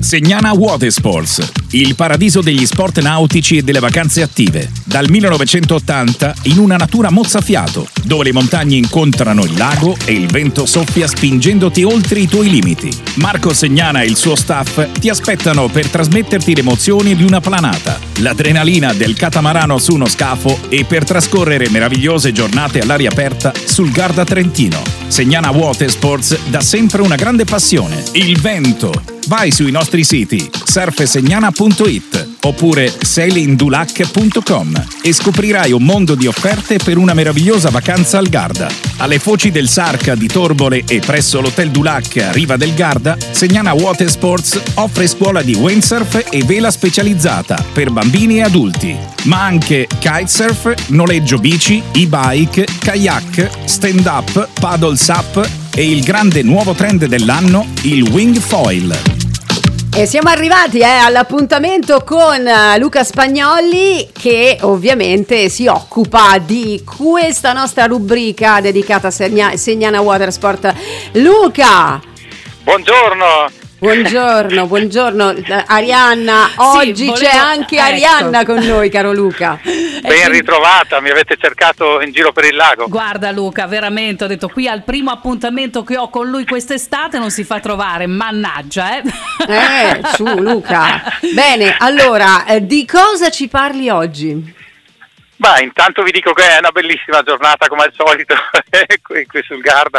Segnana Watersports, il paradiso degli sport nautici e delle vacanze attive. Dal 1980 in una natura mozzafiato, dove le montagne incontrano il lago e il vento soffia spingendoti oltre i tuoi limiti. Marco Segnana e il suo staff ti aspettano per trasmetterti le emozioni di una planata, l'adrenalina del catamarano su uno scafo e per trascorrere meravigliose giornate all'aria aperta sul Garda Trentino. Segnana Watersports dà sempre una grande passione: il vento. Vai sui nostri siti surfsegnana.it oppure sailingdulac.com e scoprirai un mondo di offerte per una meravigliosa vacanza al Garda. Alle foci del Sarca di Torbole e presso l'Hotel Dulac a Riva del Garda, Segnana Watersports offre scuola di windsurf e vela specializzata per bambini e adulti, ma anche kitesurf, noleggio bici, e-bike, kayak, stand-up, paddle sup e il grande nuovo trend dell'anno, il wing foil. E siamo arrivati all'appuntamento con Luca Spagnolli, che ovviamente si occupa di questa nostra rubrica dedicata a Segnana Watersport. Luca! Buongiorno! Buongiorno Arianna, oggi c'è anche Arianna con noi, caro Luca. Ben ritrovata, mi avete cercato in giro per il lago. Guarda Luca, veramente ho detto, qui al primo appuntamento che ho con lui quest'estate non si fa trovare, mannaggia su Luca. Bene, allora, di cosa ci parli oggi? Beh, intanto vi dico che è una bellissima giornata come al solito qui sul Garda.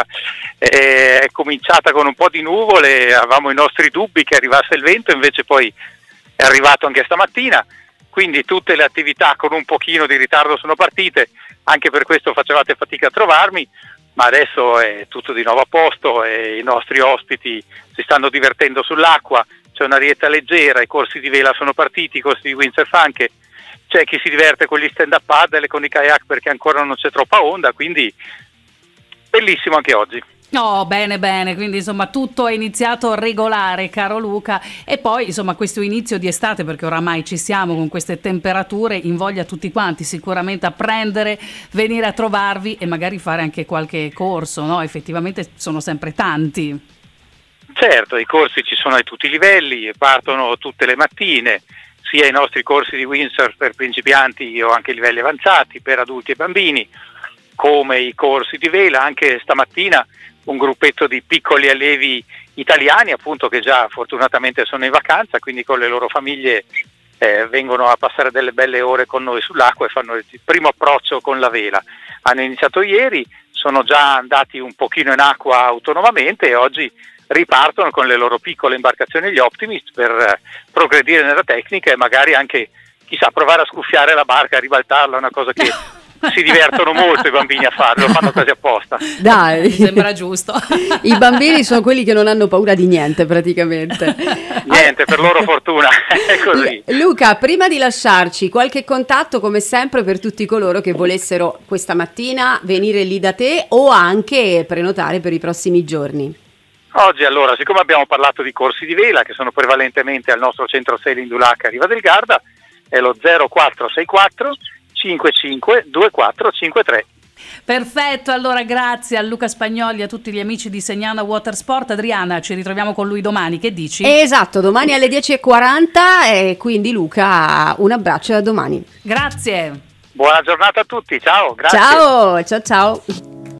È cominciata con un po' di nuvole, avevamo i nostri dubbi che arrivasse il vento, invece poi è arrivato anche stamattina, quindi tutte le attività con un pochino di ritardo sono partite, anche per questo facevate fatica a trovarmi, ma adesso è tutto di nuovo a posto e i nostri ospiti si stanno divertendo sull'acqua, c'è un'arietta leggera, i corsi di vela sono partiti, i corsi di windsurf anche. C'è chi si diverte con gli stand-up paddle e con i kayak perché ancora non c'è troppa onda, quindi bellissimo anche oggi. Oh, bene, quindi insomma tutto è iniziato regolare, caro Luca, e poi insomma questo inizio di estate, perché oramai ci siamo con queste temperature, invoglia tutti quanti sicuramente a prendere, venire a trovarvi e magari fare anche qualche corso, no? Effettivamente sono sempre tanti. Certo, i corsi ci sono a tutti i livelli, partono tutte le mattine, sia i nostri corsi di windsurf per principianti o anche livelli avanzati per adulti e bambini, come i corsi di vela. Anche stamattina un gruppetto di piccoli allievi italiani, appunto, che già fortunatamente sono in vacanza, quindi con le loro famiglie vengono a passare delle belle ore con noi sull'acqua e fanno il primo approccio con la vela. Hanno iniziato ieri, sono già andati un pochino in acqua autonomamente e oggi ripartono con le loro piccole imbarcazioni, gli Optimist, per progredire nella tecnica e magari anche, chissà, provare a scuffiare la barca, a ribaltarla, una cosa che si divertono molto i bambini a farlo, lo fanno quasi apposta. Dai, mi sembra giusto. I bambini sono quelli che non hanno paura di niente praticamente. Niente, per loro fortuna, è così. Luca, prima di lasciarci, qualche contatto come sempre per tutti coloro che volessero questa mattina venire lì da te o anche prenotare per i prossimi giorni? Oggi allora, siccome abbiamo parlato di corsi di vela che sono prevalentemente al nostro centro Sailing Dulac a Riva del Garda, è lo 0464 55 2453. Perfetto, allora grazie a Luca Spagnolli, a tutti gli amici di Segnana Watersport. Adriana, ci ritroviamo con lui domani, che dici? Esatto, domani alle 10:40 e quindi Luca, un abbraccio, a domani. Grazie. Buona giornata a tutti, ciao, grazie. Ciao.